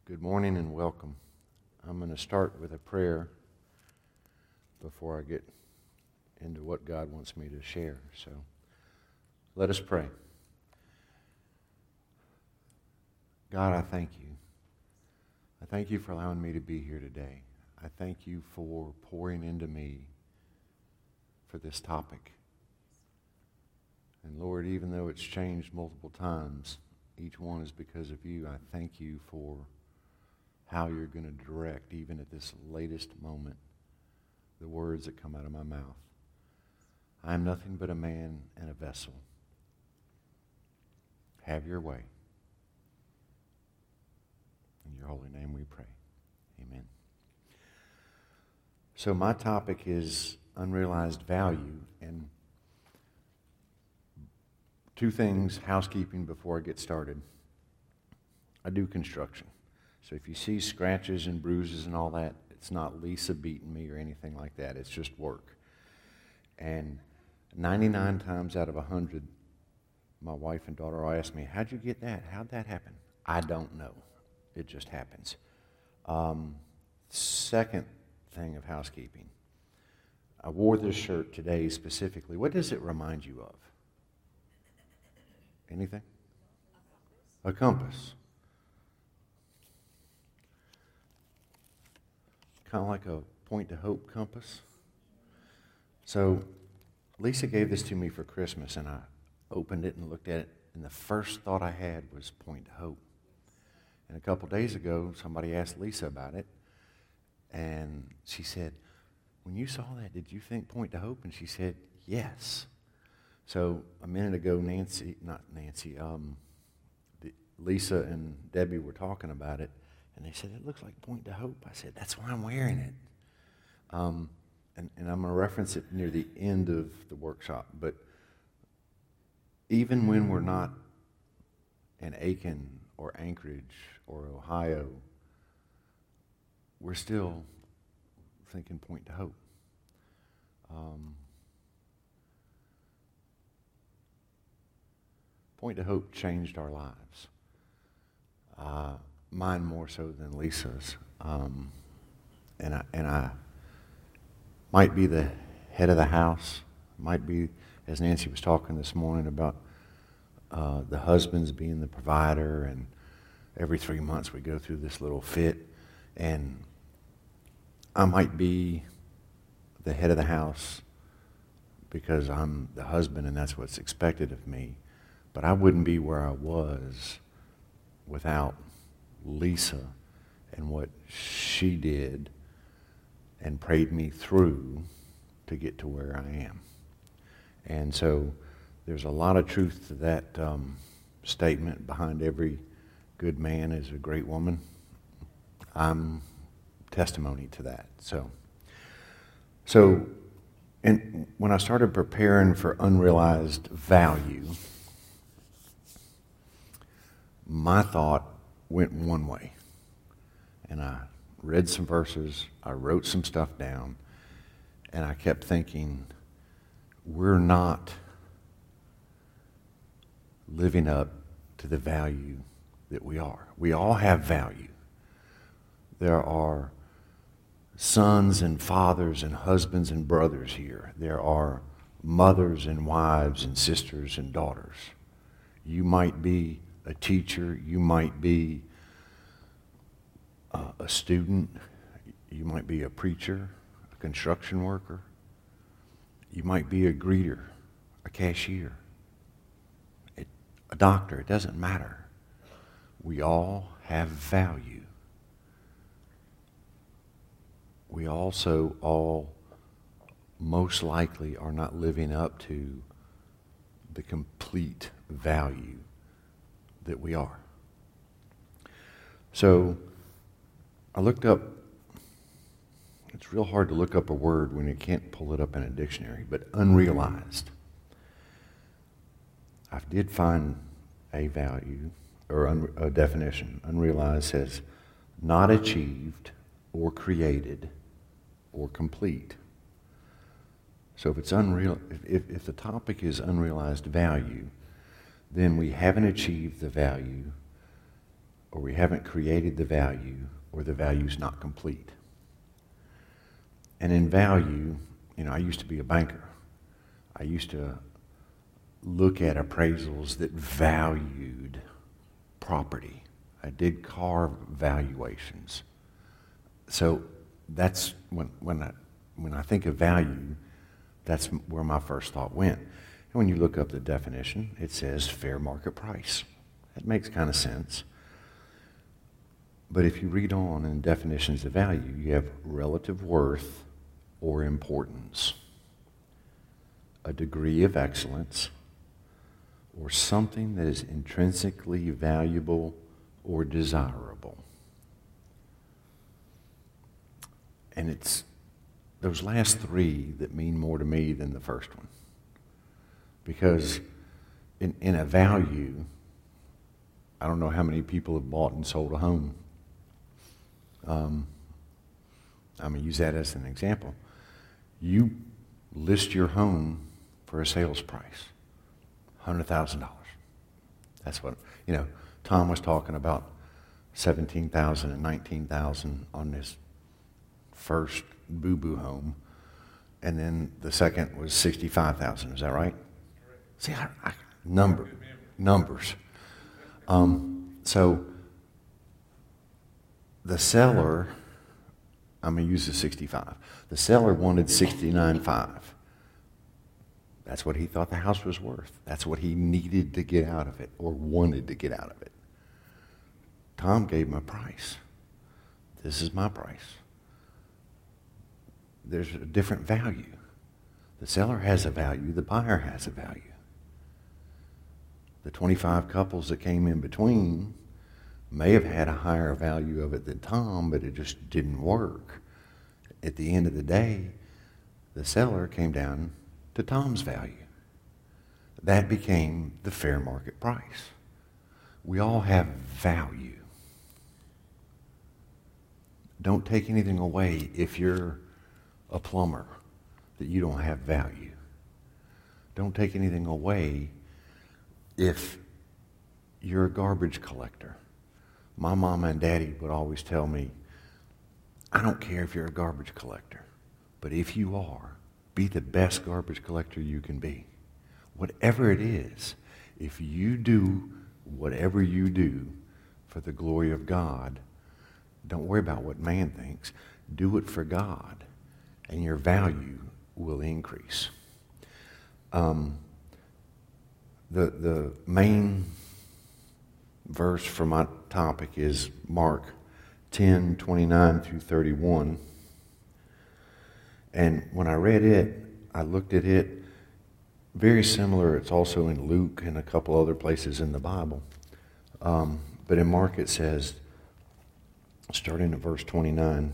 Good morning and welcome. I'm going to start with a prayer before I get into what God wants me to share. So let us pray. God, I thank you. I thank you for allowing me to be here today. I thank you for pouring into me for this topic. And Lord, even though it's changed multiple times, each one is because of you. I thank you for how you're going to direct, even at this latest moment, the words that come out of my mouth. I am nothing but a man and a vessel. Have your way. In your holy name we pray. Amen. So my topic is unrealized value, and two things, housekeeping before I get started. I do construction. So if you see scratches and bruises and all that, it's not Lisa beating me or anything like that. It's just work. And 99 times out of 100, my wife and daughter will ask me, how'd you get that? How'd that happen? I don't know. It just happens. Second thing of housekeeping. I wore this shirt today specifically. What does it remind you of? Anything? A compass. Kind of like a Point to Hope compass. So Lisa gave this to me for Christmas, and I opened it and looked at it, and the first thought I had was Point to Hope. And a couple days ago, somebody asked Lisa about it, and she said, when you saw that, did you think Point to Hope? And she said, yes. So a minute ago, Lisa and Debbie were talking about it, and they said, it looks like Point to Hope. I said, that's why I'm wearing it. And I'm going to reference it near the end of the workshop. But even when we're not in Aiken or Anchorage or Ohio, we're still thinking Point to Hope. Point to Hope changed our lives. Mine more so than Lisa's. And I might be the head of the house. Might be, as Nancy was talking this morning about the husbands being the provider, and every 3 months we go through this little fit. And I might be the head of the house because I'm the husband and that's what's expected of me. But I wouldn't be where I was without Lisa and what she did and prayed me through to get to where I am. And so there's a lot of truth to that statement. Behind every good man is a great woman. I'm testimony to that. So and when I started preparing for unrealized value, my thought went one way. And I read some verses, I wrote some stuff down, and I kept thinking, we're not living up to the value that we are. We all have value. There are sons and fathers and husbands and brothers here. There are mothers and wives and sisters and daughters. You might be a teacher, you might be a student, you might be a preacher, a construction worker, you might be a greeter, a cashier, a doctor. It doesn't matter. We all have value. We also all most likely are not living up to the complete value that we are. So I looked up, it's real hard to look up a word when you can't pull it up in a dictionary, but unrealized. I did find a value, or a definition. Unrealized says not achieved or created or complete. So if it's unreal, if the topic is unrealized value, then we haven't achieved the value or we haven't created the value, or the value's not complete. And in value, I used to be a banker. I used to look at appraisals that valued property. I did car valuations. So that's when I think of value, that's where my first thought went. And when you look up the definition, it says fair market price. That makes kind of sense. But if you read on in definitions of value, you have relative worth or importance, a degree of excellence, or something that is intrinsically valuable or desirable. And it's those last three that mean more to me than the first one. Because in a value, I don't know how many people have bought and sold a home. I'm going to use that as an example. You list your home for a sales price, $100,000. That's what, Tom was talking about $17,000 and $19,000 on this first boo-boo home, and then the second was $65,000. Is that right? See, numbers. So the seller, I'm going to use the 65. The seller wanted $69,500. That's what he thought the house was worth. That's what he needed to get out of it, or wanted to get out of it. Tom gave him a price. This is my price. There's a different value. The seller has a value. The buyer has a value. The 25 couples that came in between may have had a higher value of it than Tom, but it just didn't work. At the end of the day, the seller came down to Tom's value. That became the fair market price. We all have value. Don't take anything away if you're a plumber that you don't have value. Don't take anything away if you're a garbage collector. My mama and daddy would always tell me, I don't care if you're a garbage collector, but if you are, be the best garbage collector you can be. Whatever it is, if you do whatever you do for the glory of God, don't worry about what man thinks. Do it for God, and your value will increase. The main verse for my topic is Mark 10:29 through 31. And when I read it, I looked at it, very similar. It's also in Luke and a couple other places in the Bible. But in Mark it says, starting at verse 29,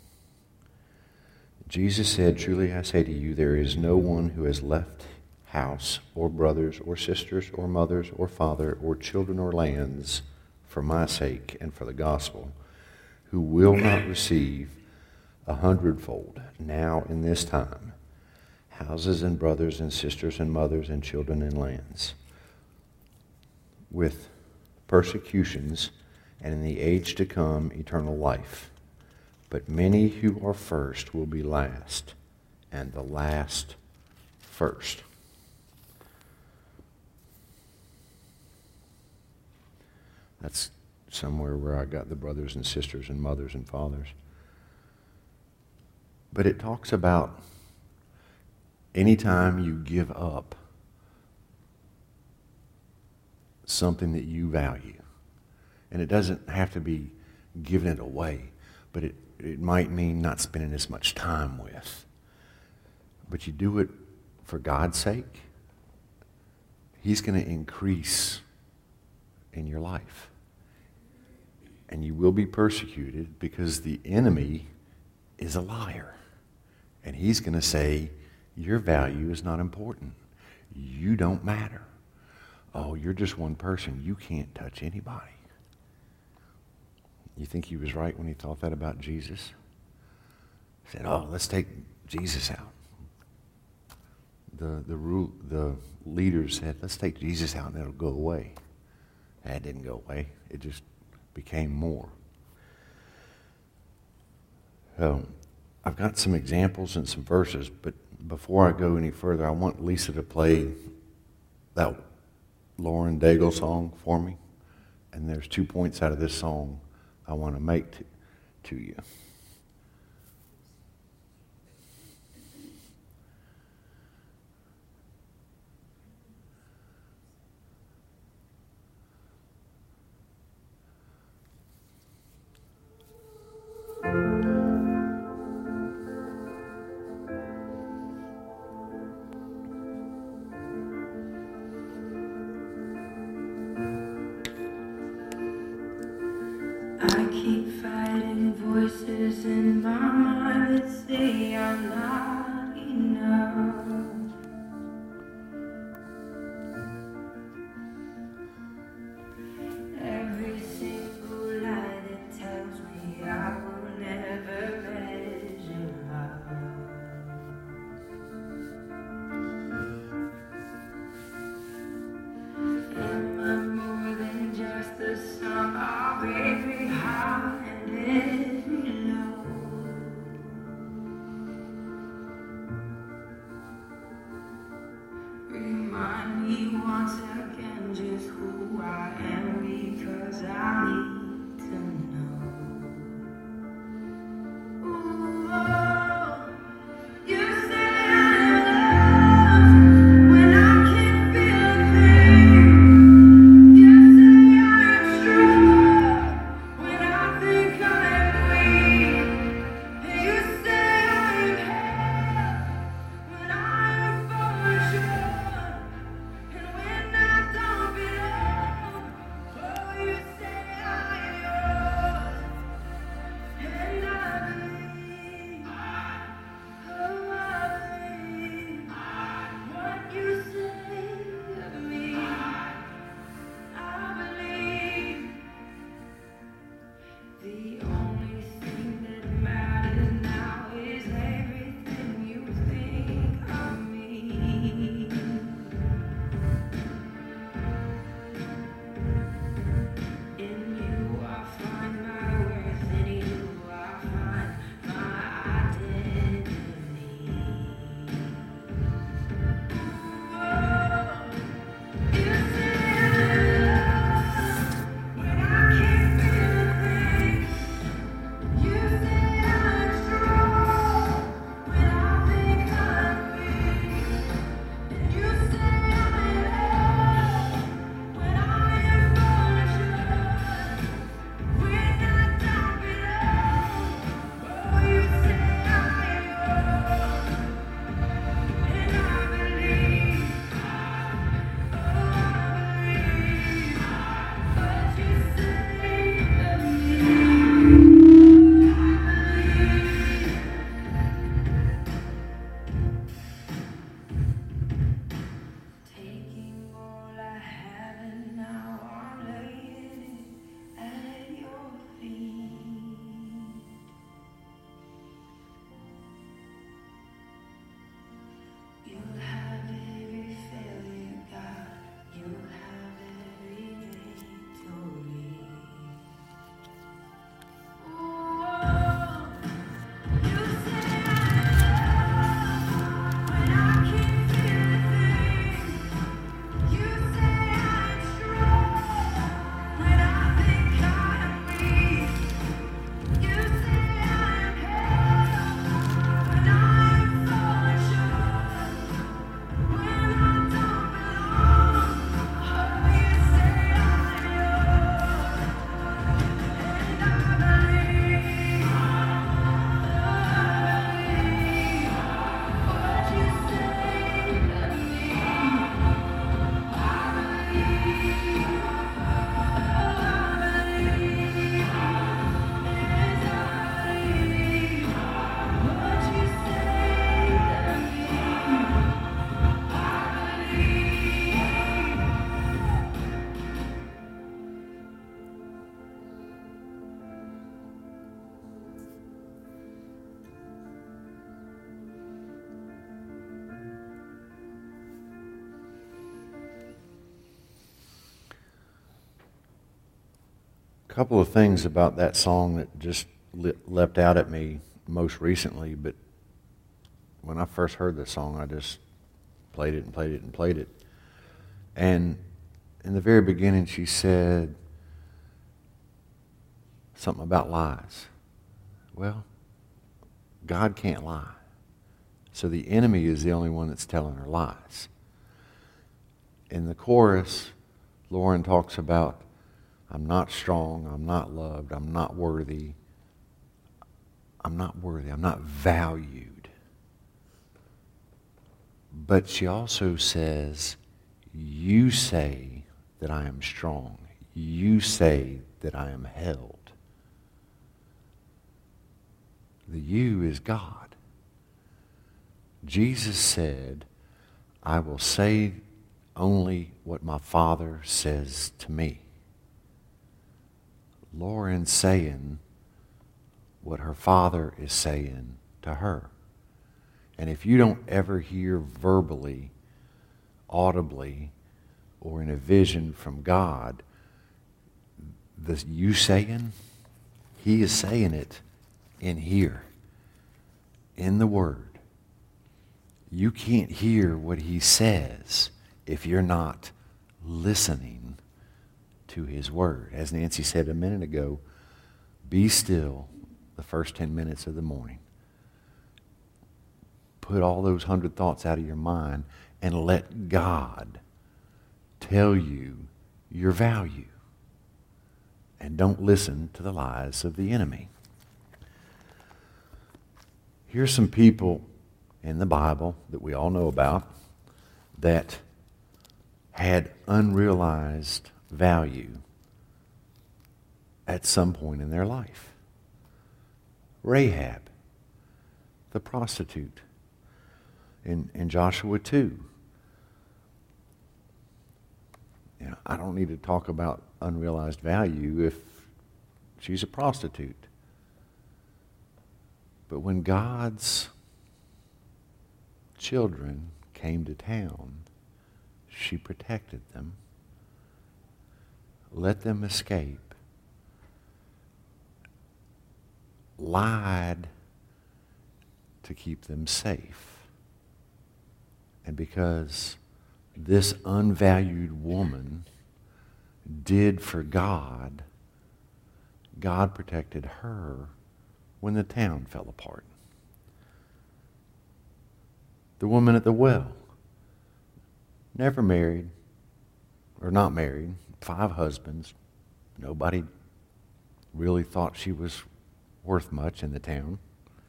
Jesus said, truly I say to you, there is no one who has left house or brothers or sisters or mothers or father or children or lands for my sake and for the gospel, who will not receive 100-fold now in this time, houses and brothers and sisters and mothers and children and lands, with persecutions, and in the age to come eternal life. But many who are first will be last, and the last first. That's somewhere where I got the brothers and sisters and mothers and fathers. But it talks about anytime you give up something that you value, and it doesn't have to be giving it away, but it might mean not spending as much time with. But you do it for God's sake, He's going to increase in your life. And you will be persecuted because the enemy is a liar. And he's going to say, your value is not important. You don't matter. Oh, you're just one person. You can't touch anybody. You think he was right when he thought that about Jesus? He said, oh, let's take Jesus out. The leaders said, let's take Jesus out and it'll go away. That didn't go away. It just became more. I've got some examples and some verses, but before I go any further, I want Lisa to play that Lauren Daigle song for me. And there's 2 points out of this song I want to make to you. I keep fighting voices in my mind that say I'm not enough. Every single lie that tells me I will never measure up. Am I more than just the sum of every high and every low? Remind me once again just who I am, because I need to know. Ooh, oh, you say I'm loved when I can't feel a thing. You say I am strong when I think I am weak. And you say I am held when I am falling short. And when I don't belong, oh, you say I am yours. couple of things about that song that just leapt out at me most recently, but when I first heard the song, I just played it and played it and played it. And in the very beginning, she said something about lies. Well, God can't lie. So the enemy is the only one that's telling her lies. In the chorus, Lauren talks about, I'm not strong, I'm not loved, I'm not worthy, I'm not valued. But she also says, you say that I am strong. You say that I am held. The you is God. Jesus said, I will say only what my Father says to me. Lauren's saying what her Father is saying to her. And if you don't ever hear verbally, audibly, or in a vision from God, the you saying, He is saying it in here, in the Word. You can't hear what He says if you're not listening to His Word. As Nancy said a minute ago, be still the first 10 minutes of the morning. Put all those 100 thoughts out of your mind and let God tell you your value. And don't listen to the lies of the enemy. Here's some people in the Bible that we all know about that had unrealized value at some point in their life. Rahab, the prostitute, in Joshua 2. You know, I don't need to talk about unrealized value if she's a prostitute. But when God's children came to town, she protected them, let them escape, lied to keep them safe. And because this unvalued woman did for God, God protected her when the town fell apart. The woman at the well, never married, or not married, 5 husbands. Nobody really thought she was worth much in the town.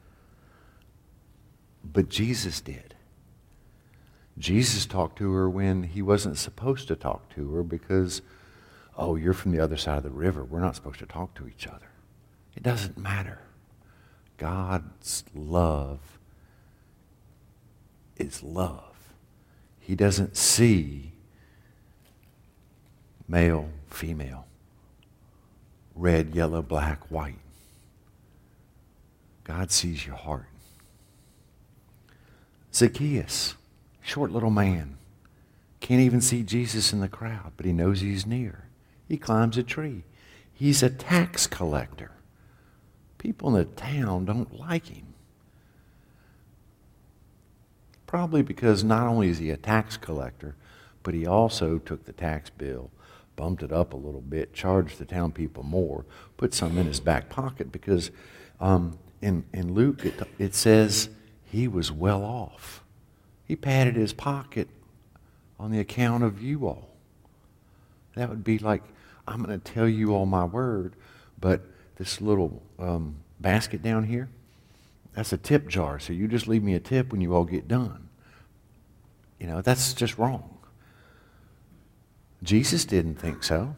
But Jesus did. Jesus talked to her when he wasn't supposed to talk to her because, oh, you're from the other side of the river. We're not supposed to talk to each other. It doesn't matter. God's love is love. He doesn't see male, female, red, yellow, black, white. God sees your heart. Zacchaeus, short little man, can't even see Jesus in the crowd, but he knows he's near. He climbs a tree. He's a tax collector. People in the town don't like him. Probably because not only is he a tax collector, but he also took the tax bill, bumped it up a little bit, charged the town people more, put some in his back pocket because in Luke it says he was well off. He padded his pocket on the account of you all. That would be like, I'm going to tell you all my word, but this little basket down here, that's a tip jar, so you just leave me a tip when you all get done. You know, that's just wrong. Jesus didn't think so.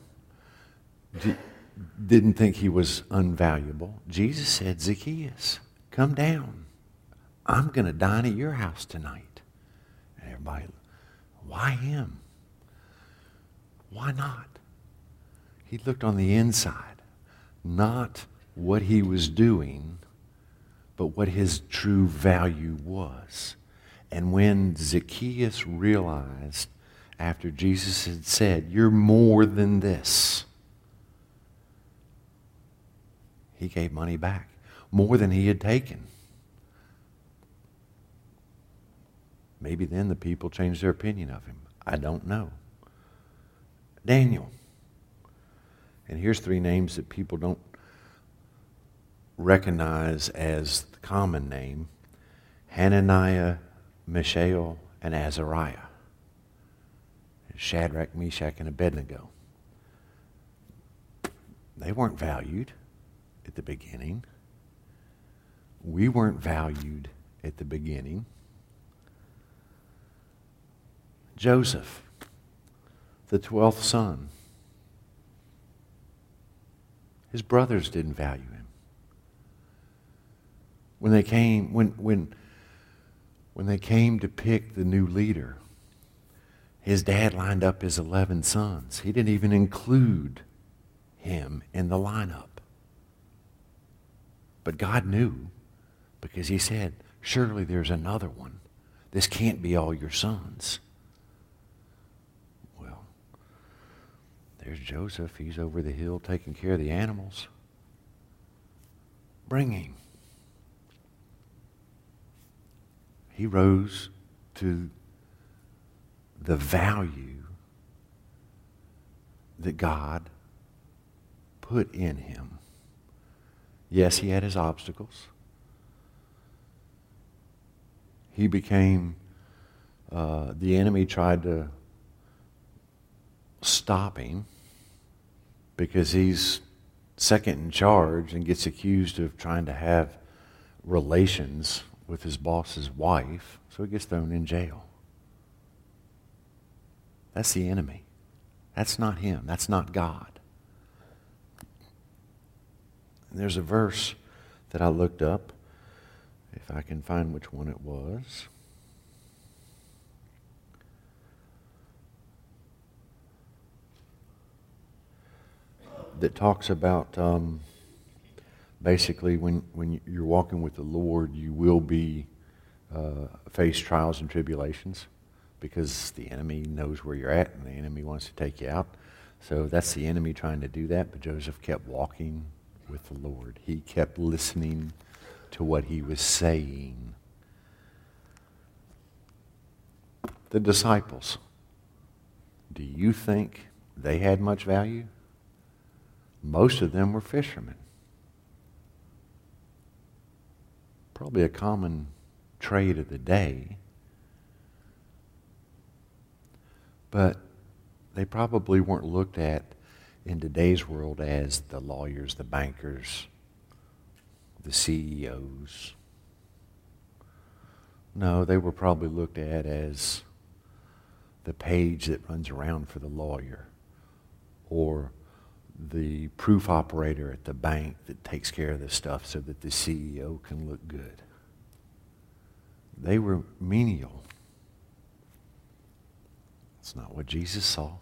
Didn't think he was unvaluable. Jesus said, Zacchaeus, come down. I'm going to dine at your house tonight. And everybody, why him? Why not? He looked on the inside, not what he was doing, but what his true value was. And when Zacchaeus realized, after Jesus had said, you're more than this, he gave money back, more than he had taken. Maybe then the people changed their opinion of him. I don't know. Daniel. And here's three names that people don't recognize as the common name: Hananiah, Mishael, and Azariah. Shadrach, Meshach, and Abednego. They weren't valued at the beginning. We weren't valued at the beginning. Joseph, the 12th son. His brothers didn't value him. When they came, when they came to pick the new leader, his dad lined up his 11 sons. He didn't even include him in the lineup. But God knew, because he said, surely there's another one. This can't be all your sons. Well, there's Joseph. He's over the hill taking care of the animals. Bring him. He rose to the value that God put in him. Yes, he had his obstacles. He became, the enemy tried to stop him because he's second in charge and gets accused of trying to have relations with his boss's wife, so he gets thrown in jail. That's the enemy. That's not him. That's not God. And there's a verse that I looked up, if I can find which one it was. That talks about basically when you're walking with the Lord, you will be face trials and tribulations, because the enemy knows where you're at and the enemy wants to take you out. So that's the enemy trying to do that. But Joseph kept walking with the Lord. He kept listening to what he was saying. The disciples, do you think they had much value? Most of them were fishermen. Probably a common trade of the day. But they probably weren't looked at in today's world as the lawyers, the bankers, the CEOs. No, they were probably looked at as the page that runs around for the lawyer, or the proof operator at the bank that takes care of the stuff so that the CEO can look good. They were menial. That's not what Jesus saw.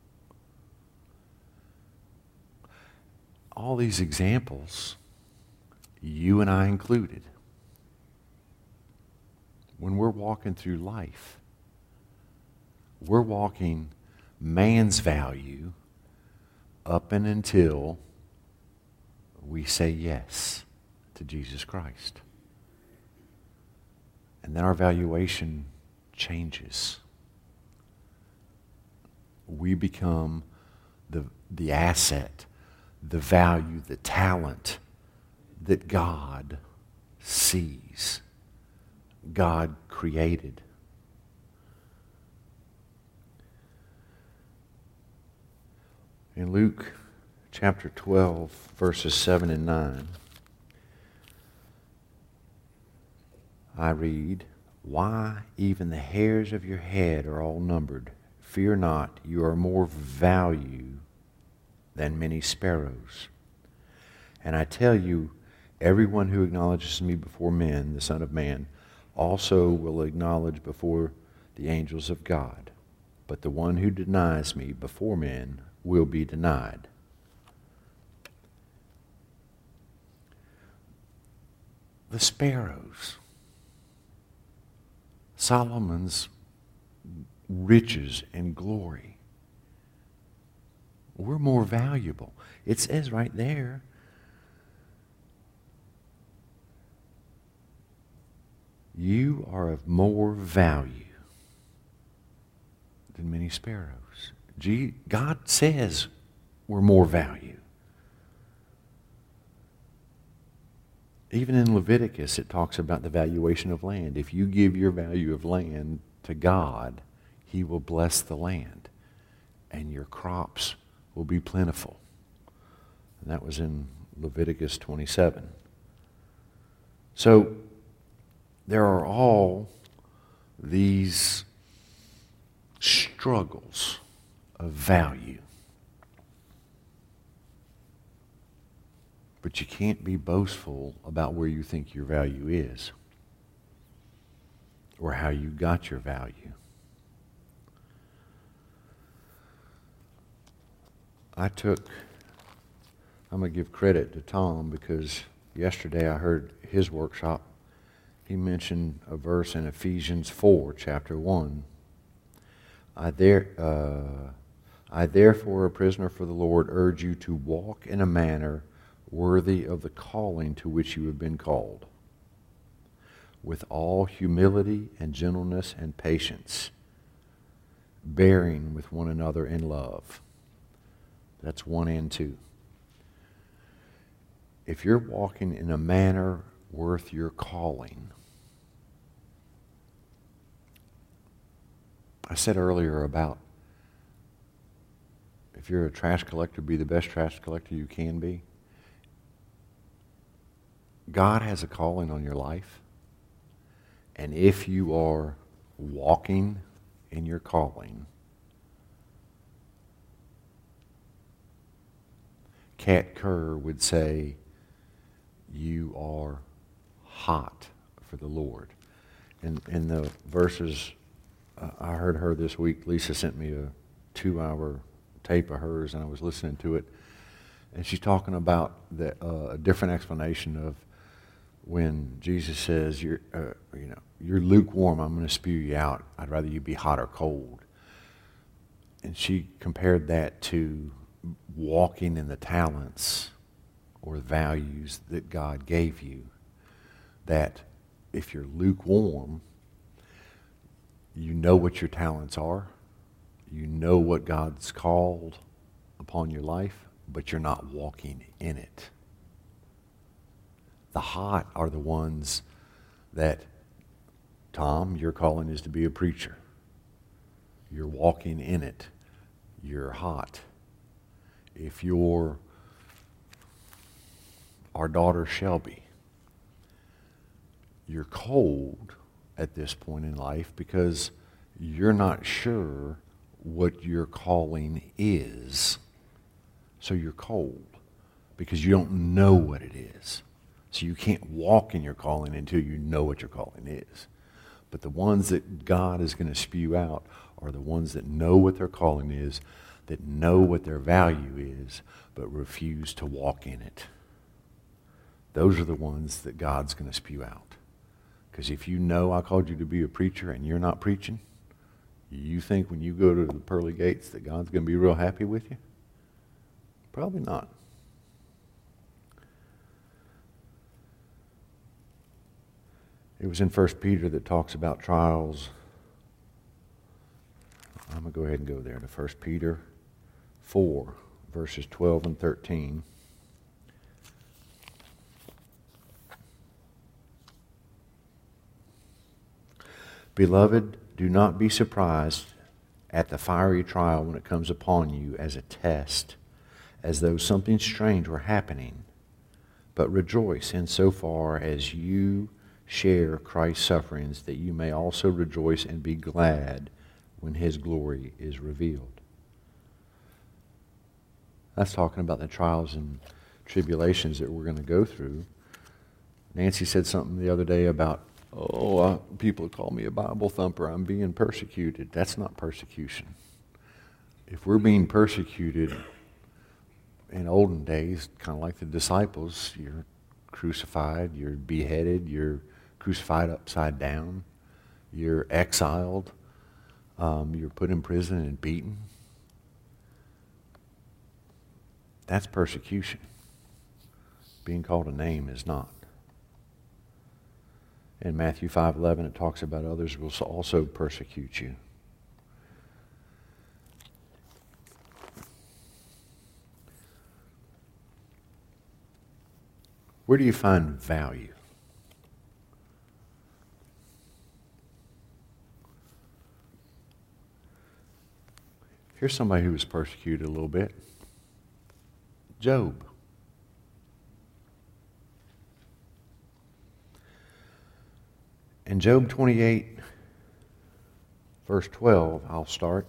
All these examples, you and I included, when we're walking through life, we're walking man's value up and until we say yes to Jesus Christ. And then our valuation changes. We become the asset, the value, the talent that God sees, God created. In Luke chapter 12, verses 7 and 9, I read, "Why, even the hairs of your head are all numbered. Fear not, you are more value than many sparrows. And I tell you, everyone who acknowledges me before men, the Son of Man, also will acknowledge before the angels of God. But the one who denies me before men will be denied." The sparrows, Solomon's riches and glory, we're more valuable. It says right there, You are of more value than many sparrows. God says we're more value. Even in Leviticus, it talks about the valuation of land. If you give your value of land to God, He will bless the land, and your crops will be plentiful. And that was in Leviticus 27. So there are all these struggles of value. But you can't be boastful about where you think your value is or how you got your value. I'm going to give credit to Tom because yesterday I heard his workshop. He mentioned a verse in Ephesians 4, chapter 1. I therefore, a prisoner for the Lord, urge you to walk in a manner worthy of the calling to which you have been called, with all humility and gentleness and patience, bearing with one another in love. That's 1 and 2. If you're walking in a manner worth your calling, I said earlier about if you're a trash collector, be the best trash collector you can be. God has a calling on your life. And if you are walking in your calling, Kat Kerr would say, you are hot for the Lord. And in the verses I heard her this week, Lisa sent me a 2-hour tape of hers, and I was listening to it. And she's talking about a different explanation of when Jesus says, you're lukewarm, I'm going to spew you out. I'd rather you be hot or cold. And she compared that to walking in the talents or values that God gave you. That if you're lukewarm, you know what your talents are. You know what God's called upon your life, but you're not walking in it. The hot are the ones that, Tom, your calling is to be a preacher. You're walking in it. You're hot. If you're our daughter Shelby, you're cold at this point in life because you're not sure what your calling is. So you're cold because you don't know what it is. So you can't walk in your calling until you know what your calling is. But the ones that God is going to spew out are the ones that know what their calling is, that know what their value is, but refuse to walk in it. Those are the ones that God's going to spew out. Because if you know I called you to be a preacher and you're not preaching, you think when you go to the pearly gates that God's going to be real happy with you? Probably not. It was in 1 Peter that talks about trials. I'm going to go ahead and go there to 1 Peter 4, verses 12 and 13. Beloved, do not be surprised at the fiery trial when it comes upon you as a test, as though something strange were happening. But rejoice insofar as you share Christ's sufferings, that you may also rejoice and be glad when His glory is revealed. That's talking about the trials and tribulations that we're going to go through. Nancy said something the other day about, people call me a Bible thumper. I'm being persecuted. That's not persecution. If we're being persecuted in olden days, kind of like the disciples, you're crucified, you're beheaded, you're crucified upside down, you're exiled, you're put in prison and beaten. That's persecution. Being called a name is not. In Matthew 5:11, it talks about others will also persecute you. Where do you find value? Here's somebody who was persecuted a little bit. Job. In Job 28, verse 12, I'll start.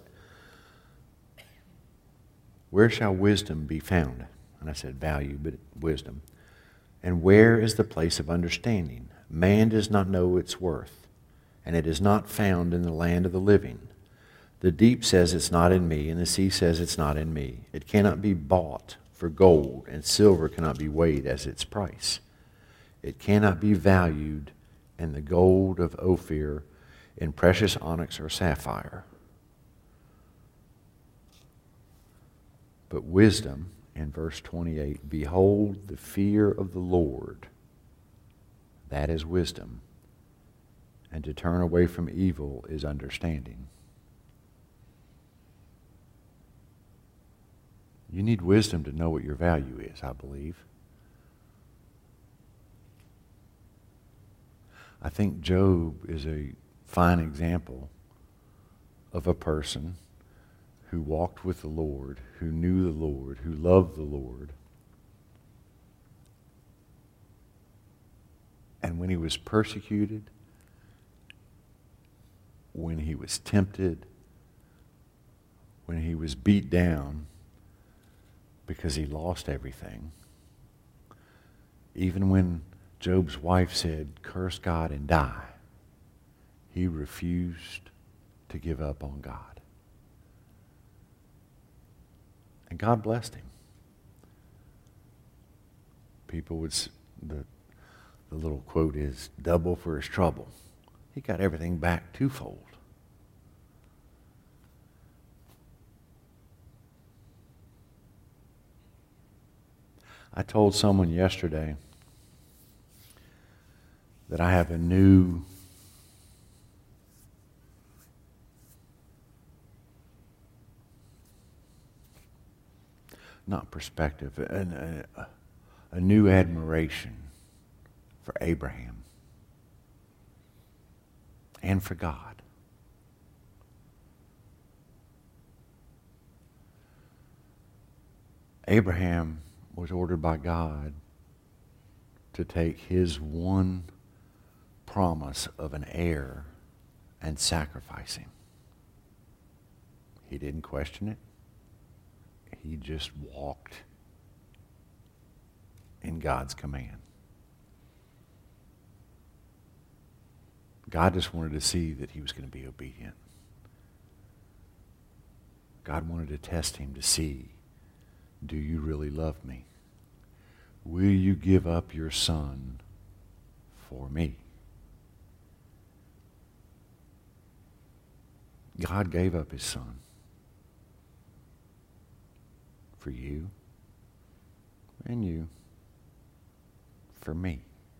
Where shall wisdom be found? And I said value, but wisdom. And where is the place of understanding? Man does not know its worth, and it is not found in the land of the living. The deep says it's not in me, and the sea says it's not in me. It cannot be bought for gold, and silver cannot be weighed as its price. It cannot be valued in the gold of Ophir, in precious onyx or sapphire. But wisdom, in verse 28, behold, the fear of the Lord, that is wisdom, and to turn away from evil is understanding. You need wisdom to know what your value is, I believe. I think Job is a fine example of a person who walked with the Lord, who knew the Lord, who loved the Lord. And when he was persecuted, when he was tempted, when he was beat down because he lost everything, even when Job's wife said, curse God and die, he refused to give up on God. And God blessed him. People would, the little quote is, double for his trouble. He got everything back twofold. I told someone yesterday that I have a new not perspective, a new admiration for Abraham and for God. Abraham was ordered by God to take his one promise of an heir and sacrifice him. He didn't question it. He just walked in God's command. God just wanted to see that he was going to be obedient. God wanted to test him to see, do you really love me? Will you give up your son for me? God gave up his son for you and you, for me.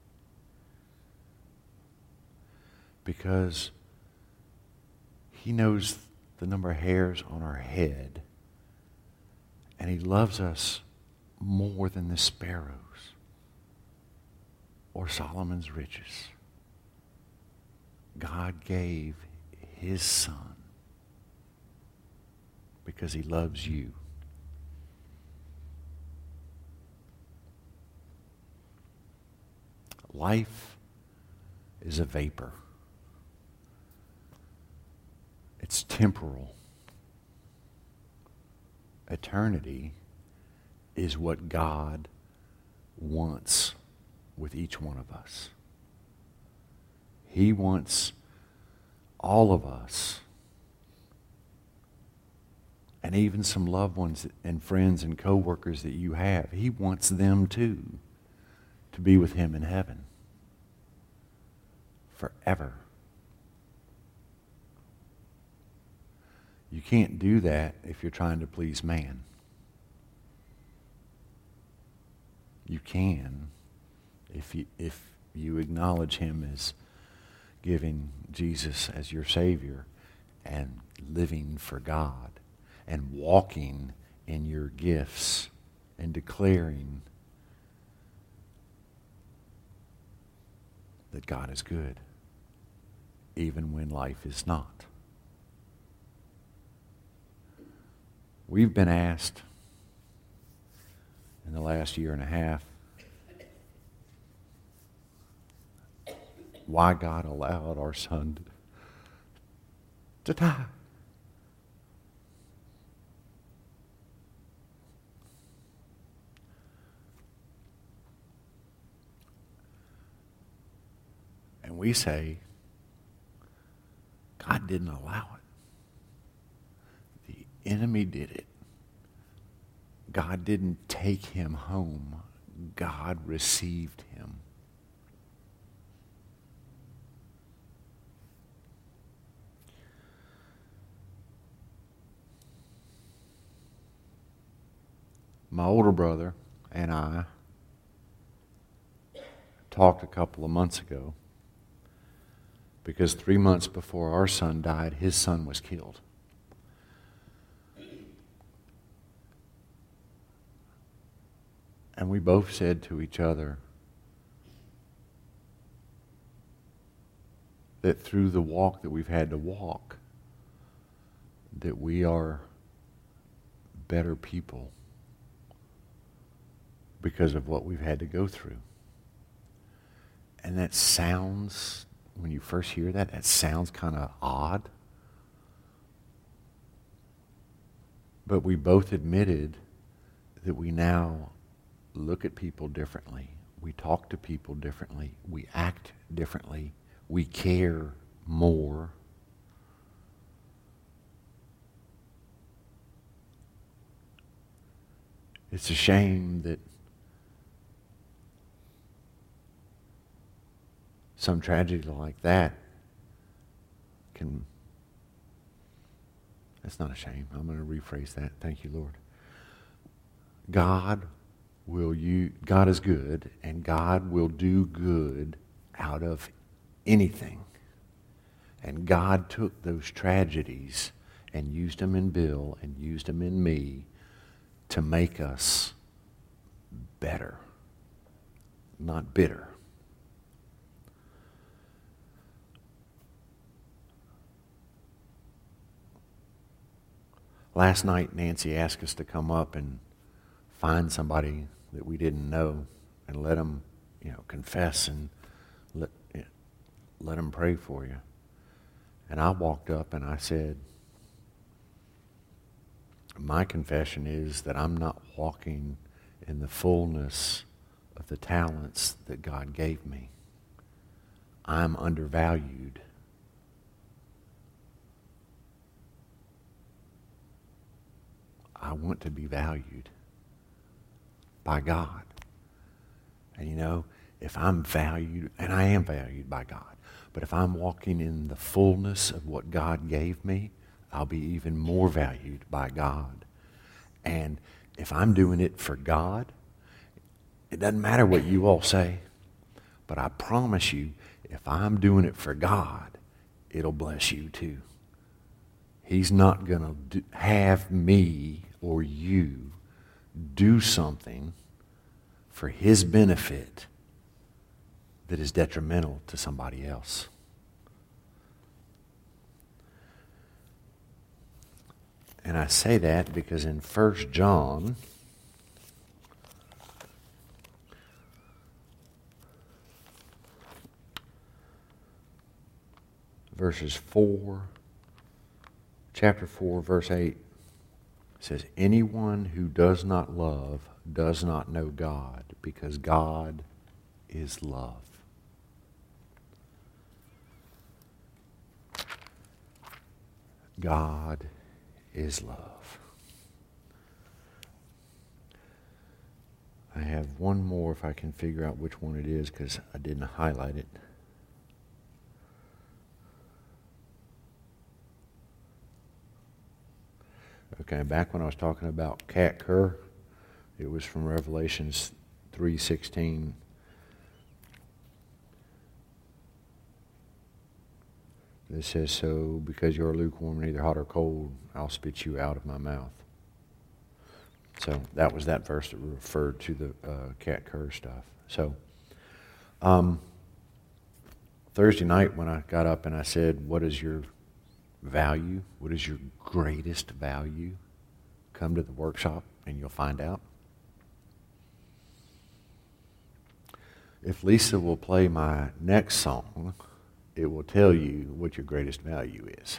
Because he knows the number of hairs on our head, and he loves us more than the sparrows or Solomon's riches. God gave his son because he loves you. Life is a vapor. It's temporal. Eternity is what God wants with each one of us. He wants all of us, and even some loved ones and friends and co-workers that you have, he wants them too to be with him in heaven forever. You can't do that if you're trying to please man. You can if you acknowledge him as giving Jesus as your Savior and living for God and walking in your gifts and declaring that God is good, even when life is not. We've been asked in the last year and a half why God allowed our son to die. And we say, God didn't allow it. The enemy did it. God didn't take him home. God received him. My older brother and I talked a couple of months ago because 3 months before our son died, his son was killed. And we both said to each other that through the walk that we've had to walk, that we are better people because of what we've had to go through. And that sounds, when you first hear that, that sounds kind of odd. But we both admitted that we now look at people differently. We talk to people differently. We act differently. We care more. It's a shame that some tragedy like that can, that's not a shame. I'm going to rephrase that. Thank you, Lord. God is good, and God will do good out of anything. And God took those tragedies and used them in Bill and used them in me to make us better, not bitter. Last night, Nancy asked us to come up and find somebody that we didn't know and let them, confess and let them pray for you. And I walked up and I said, my confession is that I'm not walking in the fullness of the talents that God gave me. I'm undervalued. I want to be valued by God. And if I'm valued, and I am valued by God, but if I'm walking in the fullness of what God gave me, I'll be even more valued by God. And if I'm doing it for God, it doesn't matter what you all say, but I promise you, if I'm doing it for God, it'll bless you too. He's not going to have me or you do something for his benefit that is detrimental to somebody else. And I say that because in 1 John, chapter 4, verse 8, says, anyone who does not love does not know God, because God is love. God is love. I have one more if I can figure out which one it is, because I didn't highlight it. Okay, back when I was talking about Kat Kerr, it was from Revelations 3:16. It says, so because you're lukewarm, neither hot or cold, I'll spit you out of my mouth. So that was that verse that referred to the Kat Kerr stuff. So Thursday night when I got up and I said, what is your value? What is your greatest value? Come to the workshop and you'll find out. If Lisa will play my next song, it will tell you what your greatest value is.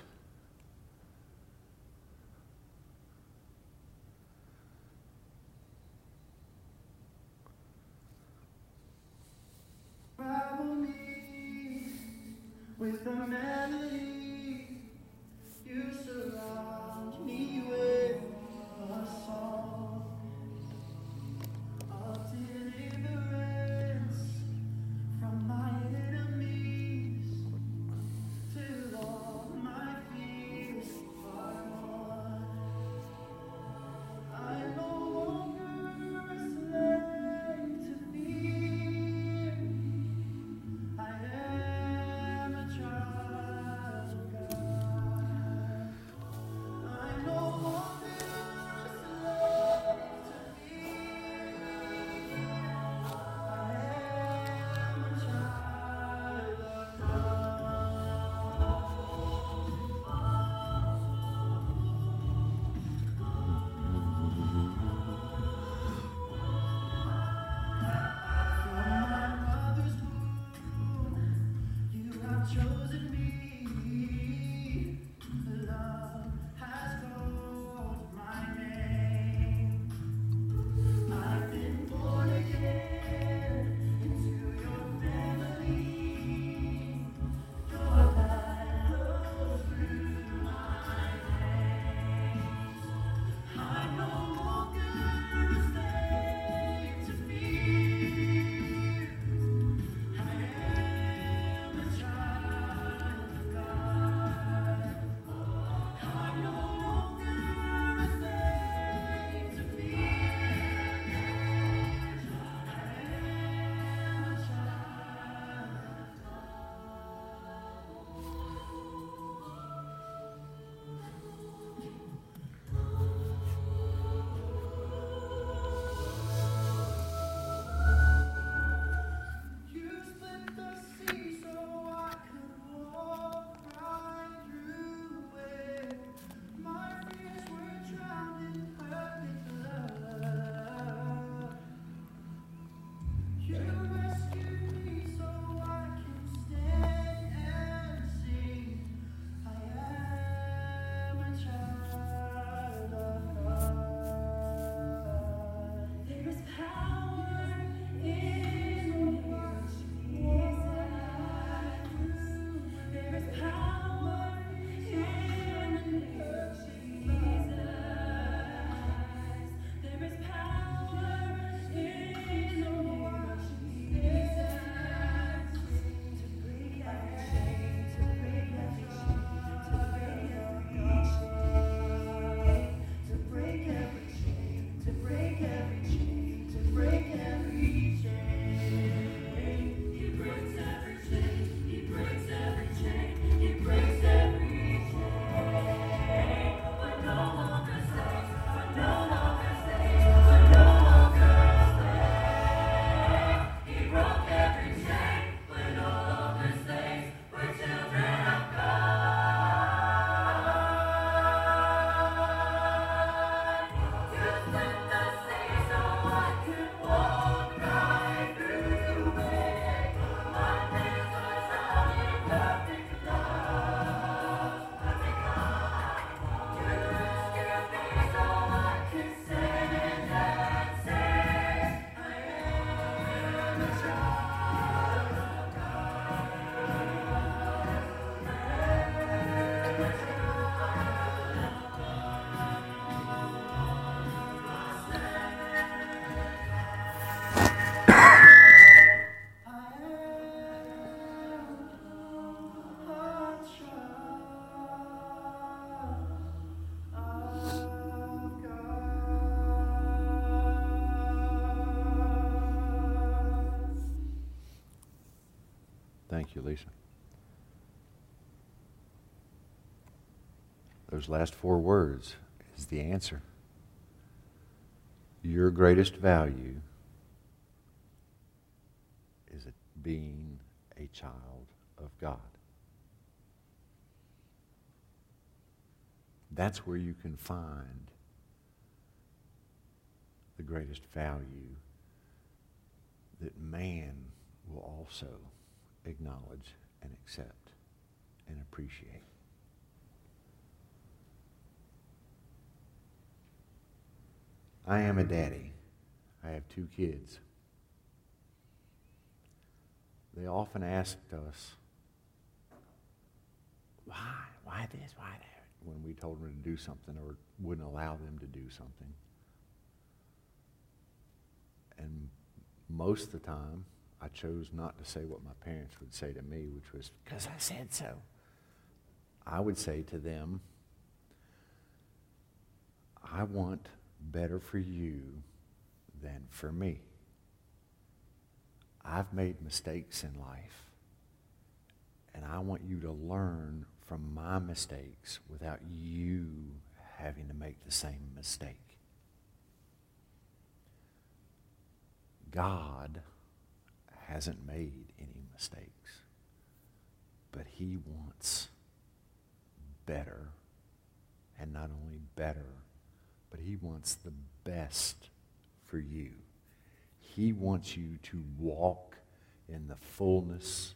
Rival me with a melody. You surround me with a song of deliverance from my enemies till all my fears are gone. I no longer a slave to fear. I am a child of God. I no longer a slave to fear. I am a child of God. From my mother's womb, you have chosen me. Love has called my name. I've been born again into your family. Your light flows through my veins. I'm no longer a slave to fear. I am a child of God. I'm no longer a slave to fear. I am a child of You split the sea so I could walk right through it. My fears were drowned in perfect love. You rescued me so I can stand and sing. I am a child of God. There is power in the name of Jesus. There is power in the name of Jesus. There is power in the name of Jesus to break every chain, to break every chain, to break every chain, to break every chain, to break every chain. He breaks every chain, he breaks every chain, he breaks every chain. We're no longer slaves, we're no longer slaves, we're no longer slaves. He broke every chain, we're no longer slaves, we're children of God. You split the sea so I could walk right through it. My fears were drowned in perfect love. You rescued me so I could stand and say, I am a child of God. Thank you, Lisa. those last 4 words is the answer. Your greatest value is being a child of God. That's where you can find the greatest value that man will also acknowledge and accept and appreciate. I am a daddy. I have 2 kids. They often asked us, why this, why that, when we told them to do something or wouldn't allow them to do something. And most of the time, I chose not to say what my parents would say to me, which was, because I said so. I would say to them, I want better for you than for me. I've made mistakes in life, and I want you to learn from my mistakes without you having to make the same mistake. God hasn't made any mistakes, but he wants better, and not only better, but he wants the best for you. He wants you to walk in the fullness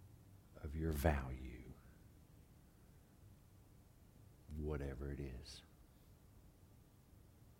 of your value, whatever it is.